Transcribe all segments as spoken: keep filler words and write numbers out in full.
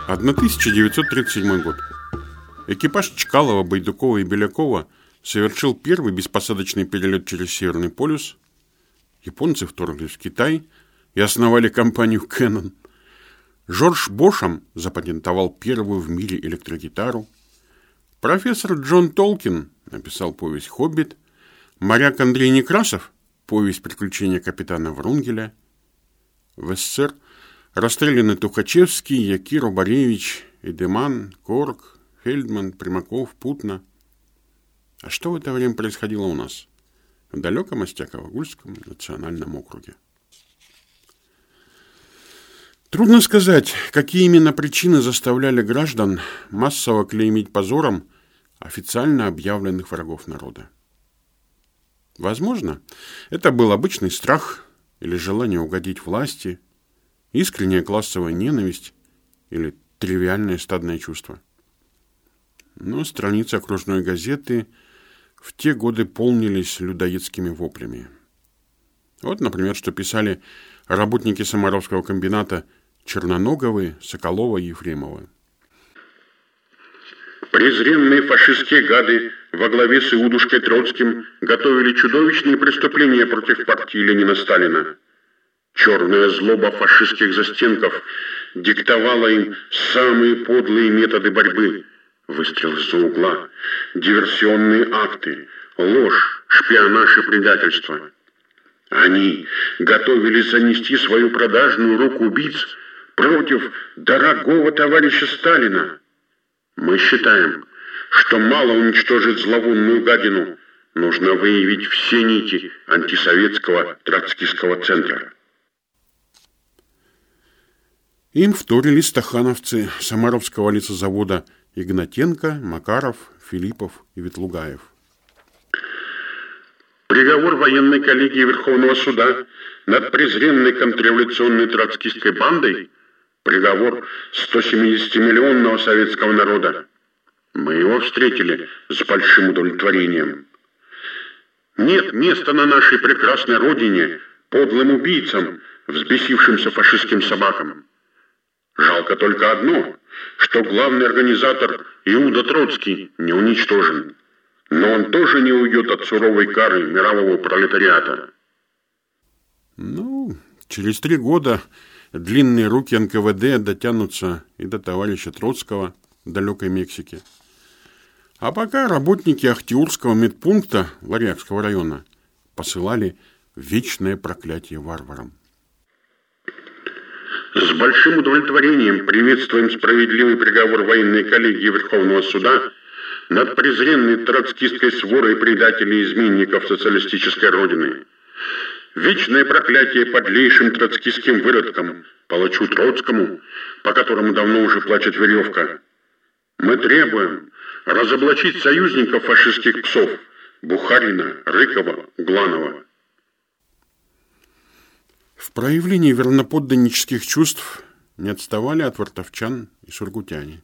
тысяча девятьсот тридцать седьмой год. Экипаж Чкалова, Байдукова и Белякова совершил первый беспосадочный перелет через Северный полюс. Японцы вторглись в Китай и основали компанию Canon. Жорж Бошам запатентовал первую в мире электрогитару. Профессор Джон Толкин написал повесть «Хоббит». Моряк Андрей Некрасов – повесть «Приключения капитана Врунгеля». В СССР расстреляны Тухачевский, Якиро Боревич, Эдеман, Корк, Фельдман, Примаков, Путна. А что в это время происходило у нас? В далеком Остяково-Гульском национальном округе. Трудно сказать, какие именно причины заставляли граждан массово клеймить позором официально объявленных врагов народа. Возможно, это был обычный страх или желание угодить власти, искренняя классовая ненависть или тривиальное стадное чувство. Но страницы окружной газеты в те годы полнились людоедскими воплями. Вот, например, что писали работники Самаровского комбината Черноноговы, Соколова и Ефремова. Презренные фашистские гады во главе с Иудушкой Троцким готовили чудовищные преступления против партии Ленина Сталина. Черная злоба фашистских застенков диктовала им самые подлые методы борьбы. Выстрел из-за угла, диверсионные акты, ложь, шпионаж и предательство. Они готовились занести свою продажную руку убийц против дорогого товарища Сталина. Мы считаем, что мало уничтожить зловонную гадину, нужно выявить все нити антисоветского троцкистского центра. Им вторили стахановцы Самаровского лесозавода Игнатенко, Макаров, Филиппов и Ветлугаев. Приговор военной коллегии Верховного суда над презренной контрреволюционной троцкистской бандой – приговор сто семидесятимиллионного советского народа. Мы его встретили с большим удовлетворением. Нет места на нашей прекрасной родине подлым убийцам, взбесившимся фашистским собакам. Жалко только одно, что главный организатор Иуда Троцкий не уничтожен. Но он тоже не уйдет от суровой кары мирового пролетариата. Ну, через три года длинные руки эн ка вэ дэ дотянутся и до товарища Троцкого в далекой Мексике. А пока работники Ахтиурского медпункта Ларякского района посылали вечное проклятие варварам. С большим удовлетворением приветствуем справедливый приговор военной коллегии Верховного суда над презренной троцкистской сворой предателей и изменников социалистической родины. Вечное проклятие подлейшим троцкистским выродкам, палачу Троцкому, по которому давно уже плачет веревка. Мы требуем разоблачить союзников фашистских псов Бухарина, Рыкова, Угланова. В проявлении верноподданнических чувств не отставали от вартовчан и сургутяне.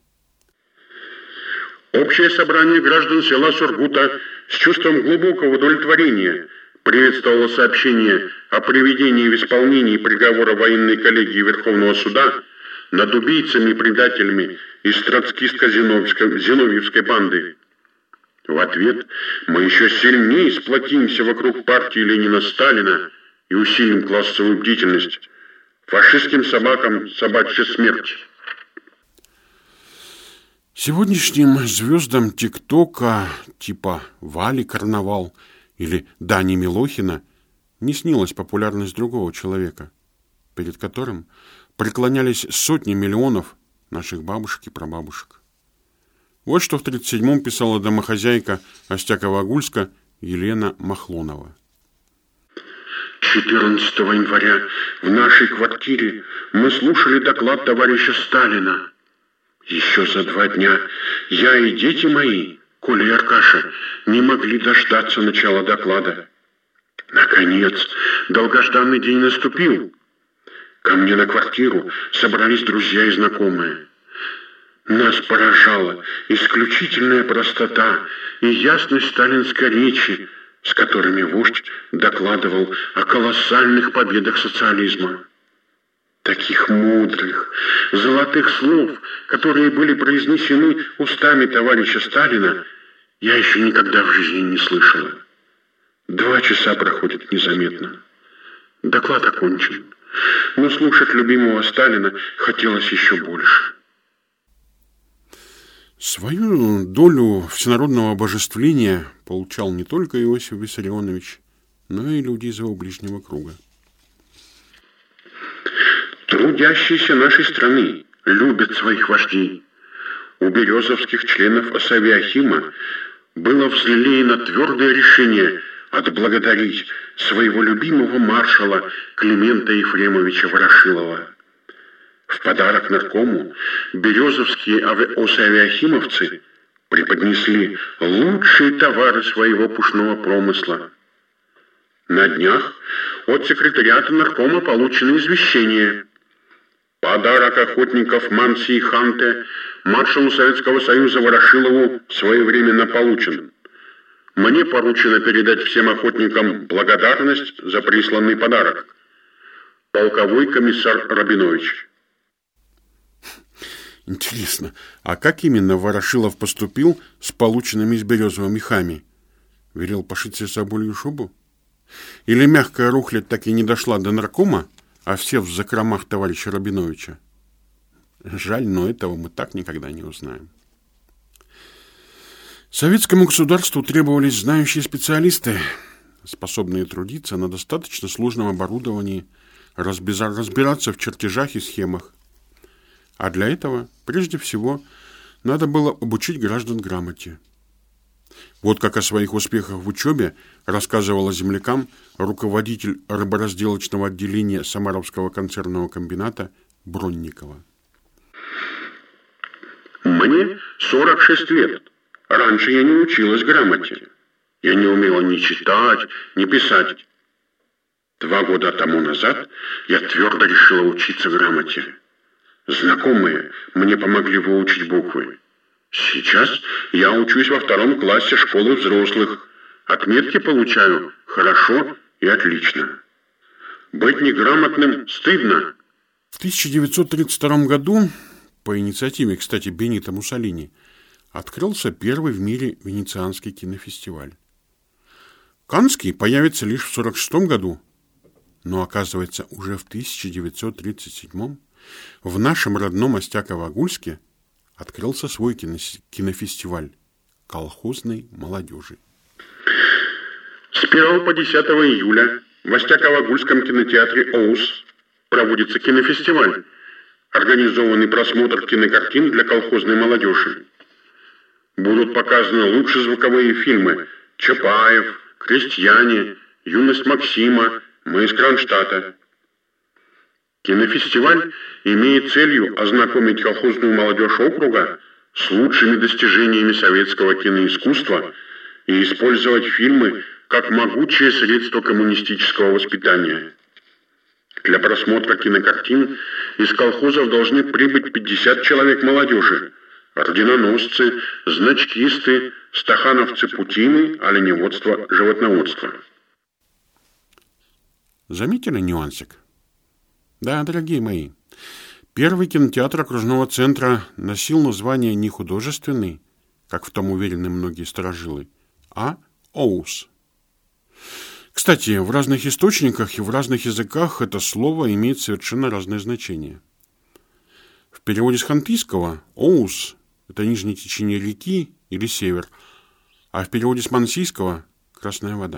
Общее собрание граждан села Сургута с чувством глубокого удовлетворения приветствовало сообщение о приведении в исполнение приговора военной коллегии Верховного суда над убийцами и предателями из троцкистско-зиновьевской банды. В ответ мы еще сильнее сплотимся вокруг партии Ленина-Сталина и усилим классовую бдительность. Фашистским собакам собачья смерть. Сегодняшним звездам ТикТока типа Вали Карнавал или Дани Милохина не снилась популярность другого человека, перед которым преклонялись сотни миллионов наших бабушек и прабабушек. Вот что в тридцать седьмом писала домохозяйка Остякова-Гульска Елена Махлонова. четырнадцатого января в нашей квартире мы слушали доклад товарища Сталина. Еще за два дня я и дети мои, Коля и Аркаша, не могли дождаться начала доклада. Наконец, долгожданный день наступил. Ко мне на квартиру собрались друзья и знакомые. Нас поражала исключительная простота и ясность сталинской речи, с которыми вождь докладывал о колоссальных победах социализма. Таких мудрых, золотых слов, которые были произнесены устами товарища Сталина, я еще никогда в жизни не слышала. Два часа проходят незаметно. Доклад окончен. Но слушать любимого Сталина хотелось еще больше. Свою долю всенародного обожествления получал не только Иосиф Виссарионович, но и люди из его ближнего круга. Трудящиеся нашей страны любят своих вождей. У березовских членов Осавиахима было взлелеяно твердое решение отблагодарить своего любимого маршала Климента Ефремовича Ворошилова. В подарок наркому березовские осавиахимовцы преподнесли лучшие товары своего пушного промысла. На днях от секретариата наркома получено извещение. Подарок охотников Манси и Ханте маршалу Советского Союза Ворошилову своевременно получен. Мне поручено передать всем охотникам благодарность за присланный подарок. Полковой комиссар Рабинович. Интересно, а как именно Ворошилов поступил с полученными из Березова мехами? Велел пошить себе соболью шубу? Или мягкая рухлядь так и не дошла до наркома, а все в закромах товарища Рабиновича? Жаль, но этого мы так никогда не узнаем. Советскому государству требовались знающие специалисты, способные трудиться на достаточно сложном оборудовании, разбираться в чертежах и схемах. А для этого, прежде всего, надо было обучить граждан грамоте. Вот как о своих успехах в учебе рассказывала землякам руководитель рыборазделочного отделения Самаровского консервного комбината Бронникова. Мне сорок шесть лет. Раньше я не училась грамоте. Я не умела ни читать, ни писать. Два года тому назад я твердо решила учиться грамоте. Знакомые мне помогли выучить буквы. Сейчас я учусь во втором классе школы взрослых. Отметки получаю хорошо и отлично. Быть неграмотным стыдно. В тысяча девятьсот тридцать втором году, по инициативе, кстати, Бенито Муссолини, открылся первый в мире Венецианский кинофестиваль. Каннский появится лишь в сорок шестом году, но, оказывается, уже в тысяча девятьсот тридцать седьмом в нашем родном Остяково-Агульске открылся свой кинофестиваль колхозной молодежи. С первого по десятое июля в Остяково-Агульском кинотеатре ОУС проводится кинофестиваль, организованный просмотр кинокартин для колхозной молодежи. Будут показаны лучшие звуковые фильмы «Чапаев», «Крестьяне», «Юность Максима», «Мы из Кронштадта». Кинофестиваль имеет целью ознакомить колхозную молодежь округа с лучшими достижениями советского киноискусства и использовать фильмы как могучее средство коммунистического воспитания. Для просмотра кинокартин из колхозов должны прибыть пятьдесят человек молодежи, орденоносцы, значкисты, стахановцы путины, оленеводство, животноводство. Заметили нюансик? Да, дорогие мои, первый кинотеатр окружного центра носил название не художественный, как в том уверены многие старожилы, а ОУС. Кстати, в разных источниках и в разных языках это слово имеет совершенно разное значение. В переводе с хантыйского «Оус» – это нижнее течение реки или север, а в переводе с мансийского – «красная вода».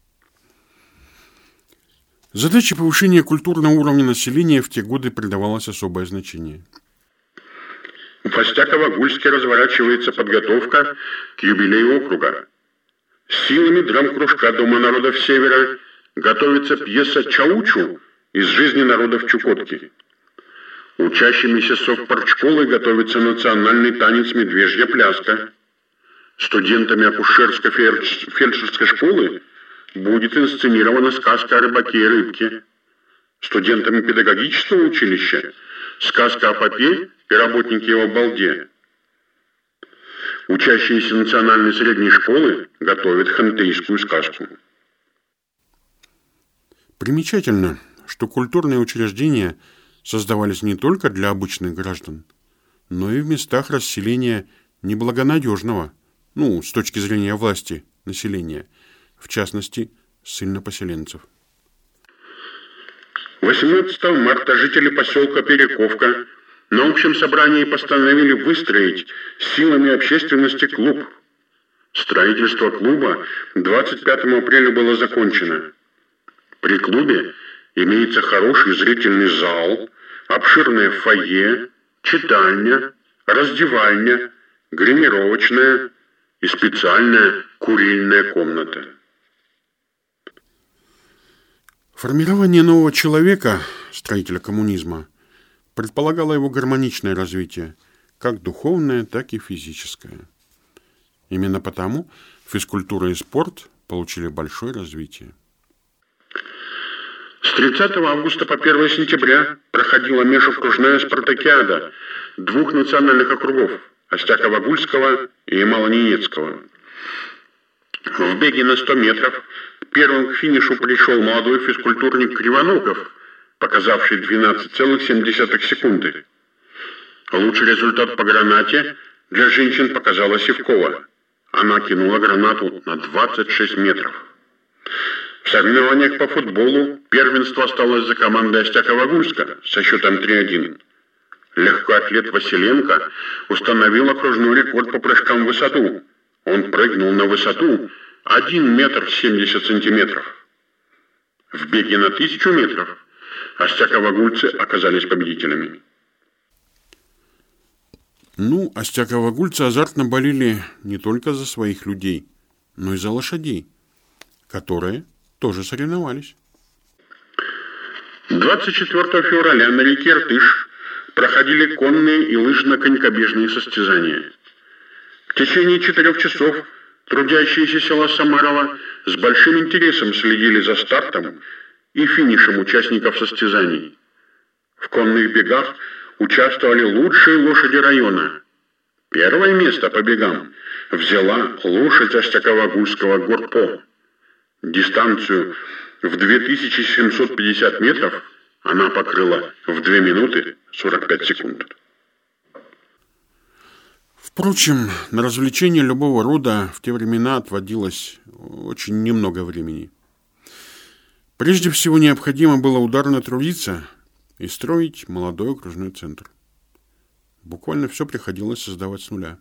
Задаче повышения культурного уровня населения в те годы придавалось особое значение. В Остяково-Агульске разворачивается подготовка к юбилею округа. Силами драм-кружка Дома народов Севера готовится пьеса «Чаучу» из жизни народов Чукотки. Учащимися совпартшколы готовится национальный танец «Медвежья пляска». Студентами акушерско-фельдшерской школы будет инсценирована сказка о рыбаке и рыбке. Студентами педагогического училища сказка о попе и работнике его балде. Учащиеся национальной средней школы готовят хантыйскую сказку. Примечательно, что культурные учреждения создавались не только для обычных граждан, но и в местах расселения неблагонадежного, ну, с точки зрения власти, населения, в частности, ссыльнопоселенцев. восемнадцатого марта жители поселка Перековка на общем собрании постановили выстроить силами общественности клуб. Строительство клуба двадцать пятого апреля было закончено. При клубе имеется хороший зрительный зал, обширное фойе, читальня, раздевальня, гримировочная и специальная курильная комната. Формирование нового человека, строителя коммунизма, предполагало его гармоничное развитие, как духовное, так и физическое. Именно потому физкультура и спорт получили большое развитие. С тридцатого августа по первое сентября проходила межокружная спартакиада двух национальных округов – Остякова-Гульского и Ямало-Ненецкого. В беге на сто метров первым к финишу пришел молодой физкультурник Кривоногов, показавший двенадцать целых семь десятых секунды. Лучший результат по гранате для женщин показала Сивкова. Она кинула гранату на двадцать шесть метров. В соревнованиях по футболу первенство осталось за командой Остякова-Гульска со счетом три один. Легкоатлет Василенко установил окружной рекорд по прыжкам в высоту. Он прыгнул на высоту один метр семьдесят сантиметров. В беге на тысячу метров остякова-гульцы оказались победителями. Ну, остякова-гульцы азартно болели не только за своих людей, но и за лошадей, которые тоже соревновались. двадцать четвёртого февраля на реке Иртыш проходили конные и лыжно-конькобежные состязания. В течение четырех часов трудящиеся села Самарова с большим интересом следили за стартом и финишем участников состязаний. В конных бегах участвовали лучшие лошади района. Первое место по бегам взяла лошадь Остякова-Гульского Горпо. Дистанцию в две тысячи семьсот пятьдесят метров она покрыла в две минуты сорок пять секунд. Впрочем, на развлечения любого рода в те времена отводилось очень немного времени. Прежде всего необходимо было ударно трудиться и строить молодой окружной центр. Буквально все приходилось создавать с нуля.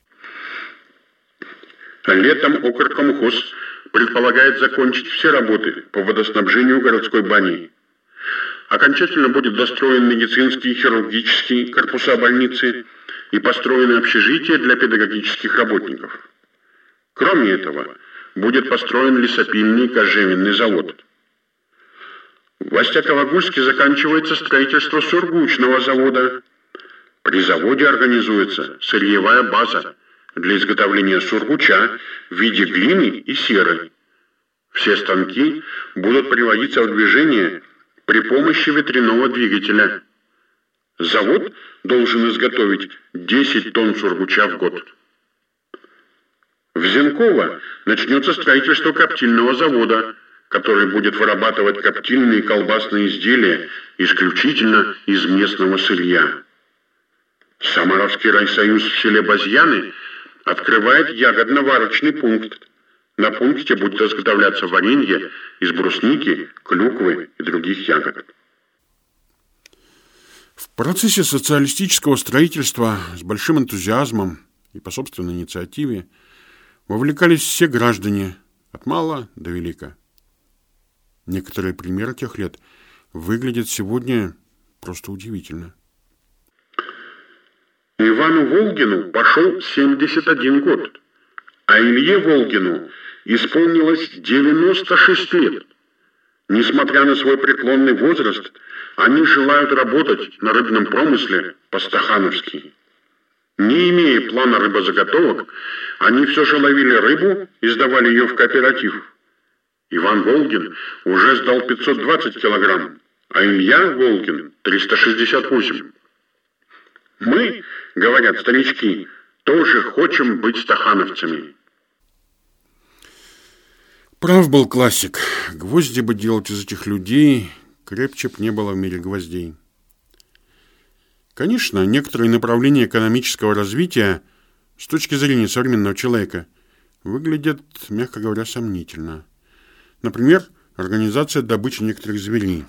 Летом окркомхоз предполагает закончить все работы по водоснабжению городской бани. Окончательно будет достроен медицинский и хирургический корпуса больницы и построены общежития для педагогических работников. Кроме этого, будет построен лесопильный и кожевенный завод. В Остякова-Гульске заканчивается строительство сургучного завода. При заводе организуется сырьевая база для изготовления сургуча в виде глины и серы. Все станки будут приводиться в движение при помощи ветряного двигателя. Завод должен изготовить десять тонн сургуча в год. В Зенково начнется строительство коптильного завода, который будет вырабатывать коптильные и колбасные изделия исключительно из местного сырья. Самаровский райсоюз в селе Базьяны открывает ягодно-варочный пункт. На пункте будет изготовляться варенье из брусники, клюквы и других ягод. В процессе социалистического строительства с большим энтузиазмом и по собственной инициативе вовлекались все граждане, от мала до велика. Некоторые примеры тех лет выглядят сегодня просто удивительно. Ивану Волгину пошел семьдесят один год, а Илье Волгину исполнилось девяносто шесть лет. Несмотря на свой преклонный возраст, они желают работать на рыбном промысле по-стахановски. Не имея плана рыбозаготовок, они все же ловили рыбу и сдавали ее в кооператив. Иван Волгин уже сдал пятьсот двадцать килограмм, а Илья Волгин – триста шестьдесят восемь. Мы, говорят старички, тоже хотим быть стахановцами. Прав был классик. Гвозди бы делать из этих людей, крепче б не было в мире гвоздей. Конечно, некоторые направления экономического развития с точки зрения современного человека выглядят, мягко говоря, сомнительно. Например, организация добычи некоторых зверей.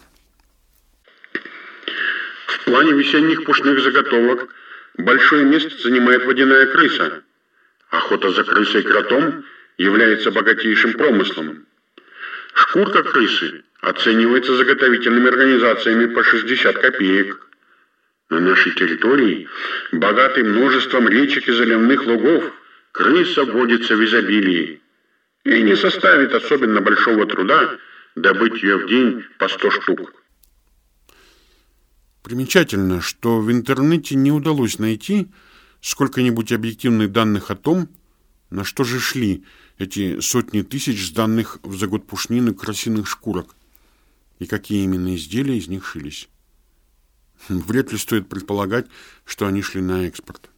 В плане весенних пушных заготовок большое место занимает водяная крыса. Охота за крысой-кротом является богатейшим промыслом. Шкурка крысы оценивается заготовительными организациями по шестьдесят копеек. На нашей территории, богатой множеством речек и заливных лугов, крыса водится в изобилии. И не составит особенно большого труда добыть ее в день по сто штук. Примечательно, что в интернете не удалось найти сколько-нибудь объективных данных о том, на что же шли эти сотни тысяч сданных в за год пушнины крысиных шкурок и какие именно изделия из них шились. Вряд ли стоит предполагать, что они шли на экспорт.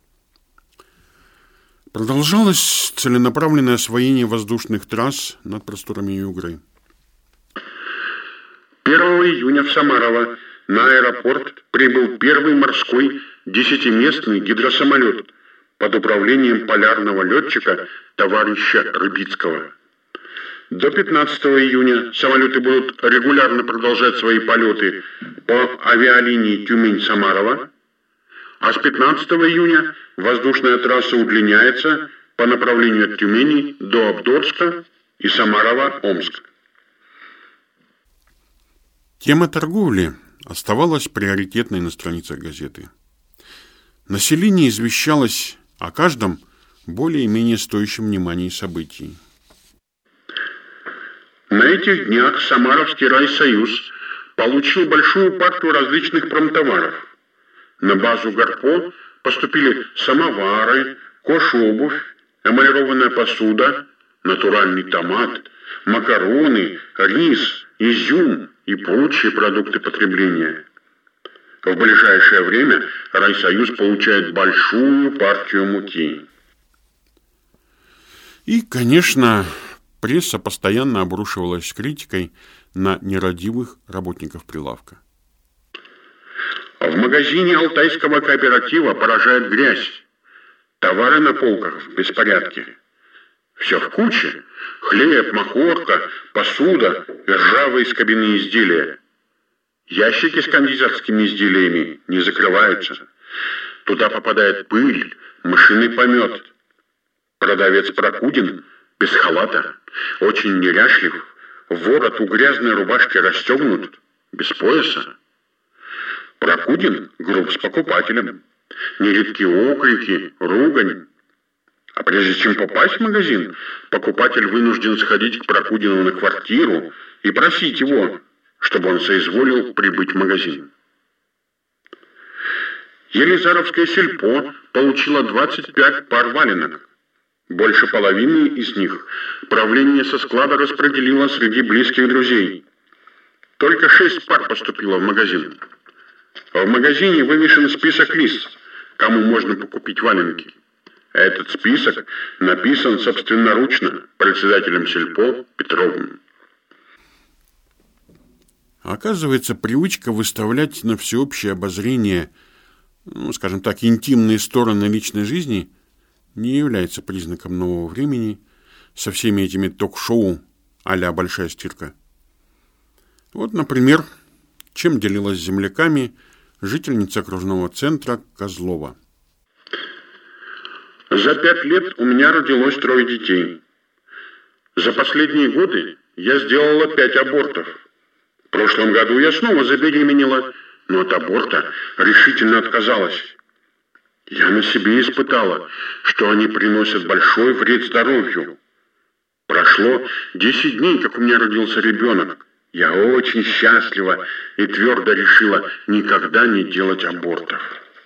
Продолжалось целенаправленное освоение воздушных трасс над просторами Югры. первого июня в Самарово на аэропорт прибыл первый морской десятиместный гидросамолет под управлением полярного летчика товарища Рыбицкого. До пятнадцатого июня самолеты будут регулярно продолжать свои полеты по авиалинии Тюмень-Самарова, а с пятнадцатого июня воздушная трасса удлиняется по направлению от Тюмени до Абдорска и Самарова-Омск. Тема торговли оставалась приоритетной на страницах газеты. Население извещалось о каждом более-менее стоящем внимания событии. На этих днях Самаровский райсоюз получил большую партию различных промтоваров. На базу Гарпо поступили самовары, кожобувь, эмалированная посуда, натуральный томат, макароны, рис, изюм и прочие продукты потребления. В ближайшее время райсоюз получает большую партию муки. И, конечно, пресса постоянно обрушивалась критикой на нерадивых работников прилавка. В магазине Алтайского кооператива поражает грязь. Товары на полках в беспорядке. Все в куче. Хлеб, махорка, посуда, ржавые скобяные изделия. Ящики с кондитерскими изделиями не закрываются. Туда попадает пыль, мышиный помет. Продавец Прокудин без халата, очень неряшлив, ворот у грязной рубашки расстегнут, без пояса. Прокудин груб с покупателем. Нередки окрики, ругань. А прежде чем попасть в магазин, покупатель вынужден сходить к Прокудину на квартиру и просить его, чтобы он соизволил прибыть в магазин. Елизаровское сельпо получило двадцать пять пар валенок. Больше половины из них правление со склада распределило среди близких друзей. Только шесть пар поступило в магазин. В магазине вывешен список лиц, кому можно покупить валенки. Этот список написан собственноручно председателем сельпо Петровым. Оказывается, привычка выставлять на всеобщее обозрение, ну, скажем так, интимные стороны личной жизни не является признаком нового времени со всеми этими ток-шоу а-ля «Большая стирка». Вот, например, чем делилась с земляками жительница окружного центра Козлова. За пять лет у меня родилось трое детей. За последние годы я сделала пять абортов. В прошлом году я снова забеременела, но от аборта решительно отказалась. Я на себе испытала, что они приносят большой вред здоровью. Прошло десять дней, как у меня родился ребенок. Я очень счастлива и твердо решила никогда не делать абортов.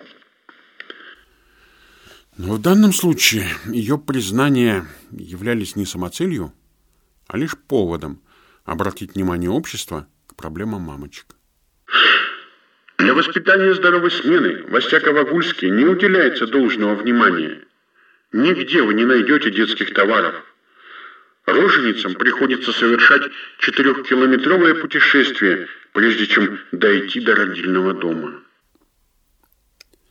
Но в данном случае ее признания являлись не самоцелью, а лишь поводом обратить внимание общества к проблемам мамочек. Для воспитания здоровой смены в Остяково-Гульске не уделяется должного внимания. Нигде вы не найдете детских товаров. Роженицам приходится совершать четырехкилометровое путешествие, прежде чем дойти до родильного дома.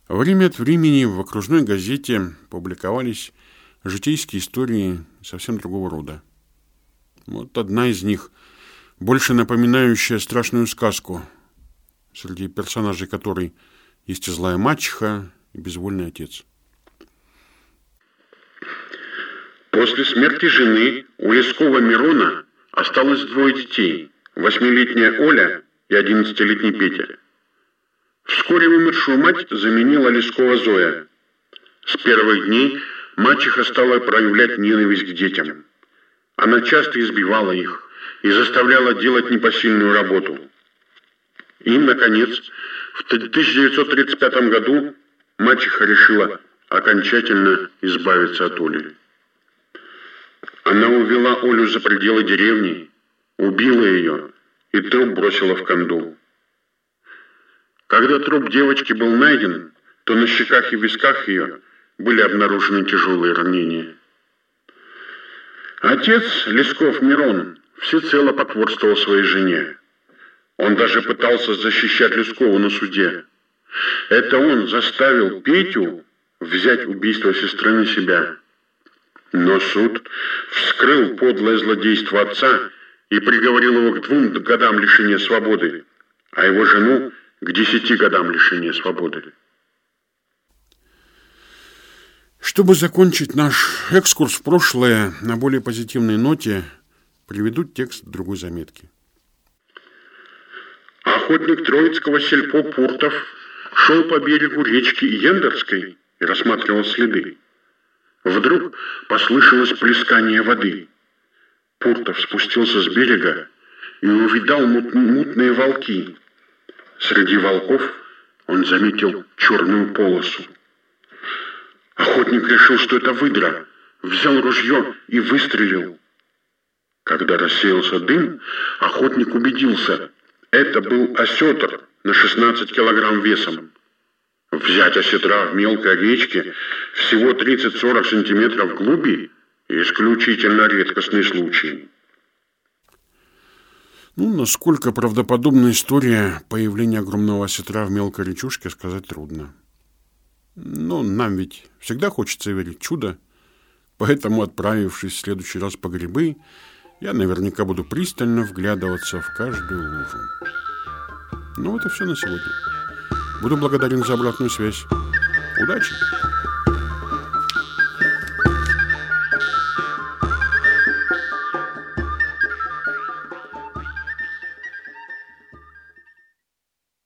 Время от времени в окружной газете публиковались житейские истории совсем другого рода. Вот одна из них, больше напоминающая страшную сказку, среди персонажей которой есть и злая мачеха, и безвольный отец. После смерти жены у Лескова Мирона осталось двое детей, восьмилетняя Оля и одиннадцатилетний Петя. Вскоре умершую мать заменила Лескова Зоя. С первых дней мачеха стала проявлять ненависть к детям. Она часто избивала их и заставляла делать непосильную работу. И, наконец, в тысяча девятьсот тридцать пятом году мачеха решила окончательно избавиться от Оли. Она увела Олю за пределы деревни, убила ее и труп бросила в канду. Когда труп девочки был найден, то на щеках и висках ее были обнаружены тяжелые ранения. Отец Лесков Мирон всецело потворствовал своей жене. Он даже пытался защищать Лескову на суде. Это он заставил Петю взять убийство сестры на себя. Но суд вскрыл подлое злодейство отца и приговорил его к двум годам лишения свободы, а его жену к десяти годам лишения свободы. Чтобы закончить наш экскурс в прошлое на более позитивной ноте, приведу текст другой заметки. Охотник Троицкого сельпо Пуртов шел по берегу речки Ендерской и рассматривал следы. Вдруг послышалось плескание воды. Пуртов спустился с берега и увидал мут- мутные волки. Среди волков он заметил черную полосу. Охотник решил, что это выдра, взял ружье и выстрелил. Когда рассеялся дым, охотник убедился, это был осетр на шестнадцать килограмм весом. Взять осетра в мелкой речке всего тридцать-сорок сантиметров глуби – исключительно редкостный случай. Ну, насколько правдоподобна история появления огромного осетра в мелкой речушке, сказать трудно. Но нам ведь всегда хочется верить в чудо, поэтому, отправившись в следующий раз по грибы, я наверняка буду пристально вглядываться в каждую лужу. Ну вот и все на сегодня. Буду благодарен за обратную связь. Удачи!